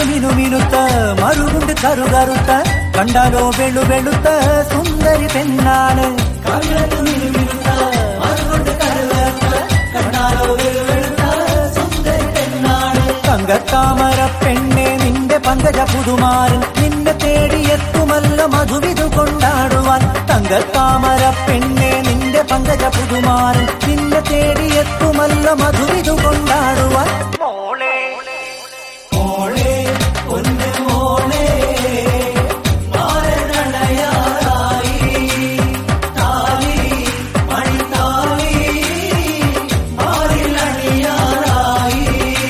മിനുമിനുത്ത മറുകുണ്ട് കറുകറുത്ത കണ്ടാലോ വെളു വെളുത്ത സുന്ദരി പെണ്ണാണ്. കവിളത്ത് മിനുമിനുത്ത മറുകുണ്ട് കറുകറുത്ത കണ്ടാലോ വെളു വെളുത്ത സുന്ദരി പെണ്ണാണ്. തങ്കത്താമര പെണ്ണെ നിന്റെ പങ്കജ പുതുമാരൻ നിന്നെ തേടിയെത്തുമല്ല മധുവിധു കൊണ്ടാടുവാൻ. തങ്കത്താമര പെണ്ണെ നിന്റെ പങ്കജ പുതുമാരൻ നിന്നെ തേടിയെത്തുമല്ല മധുവിധു കൊണ്ടാടുവാൻ. മോളെ മോളെ ഒന്ന് മോളെ മാരനടയാറായി താലി മണിത്താലി മാറിലണിയാറായി.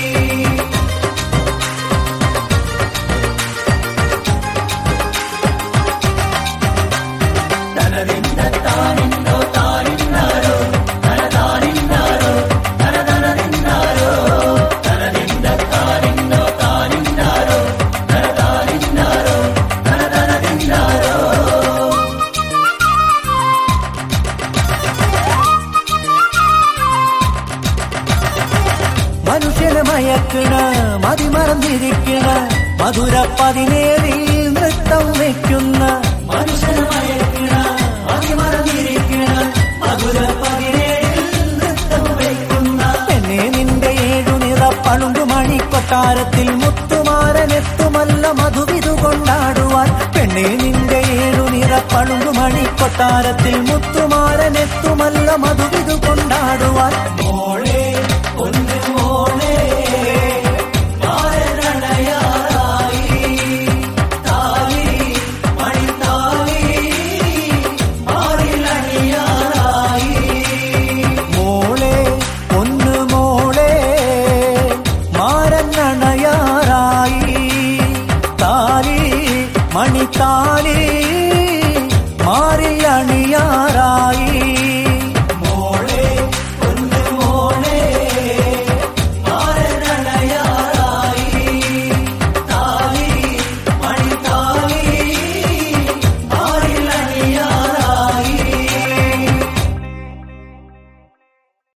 തനതിന്നോ താനിന്നാരോ തനതാനിന്നാരോ തനതനതിന്നാരോ തനതിന്നോ താനിന്നാരോ തനതാനിന്നാരോ തനതനതിന്നാരോ. മനുഷ്യനെ മയക്കണ മതിമറന്നിരിക്കണ മധുര 17 നൃത്തം വയ്ക്കുന്ന. മനുഷ്യനെ മയക്കണ മതിമറന്നിരിക്കണ മധുര 17 നൃത്തം വയ്ക്കുന്ന. പെണ്ണെ നിന്റെ 7 നിറ പളുങ്കു മണിക്കൊട്ടാരത്തിൽ മുത്തുമാരനെത്തുമല്ല മധുവിധു കൊണ്ടാടുവാൻ. പെണ്ണെ നിന്റെ 7 നിറ പളുങ്കു മണിക്കൊട്ടാരത്തിൽ മുത്തുമാരനെത്തുമല്ല മധുവിധു കൊണ്ടാടുവാൻ. മോളെ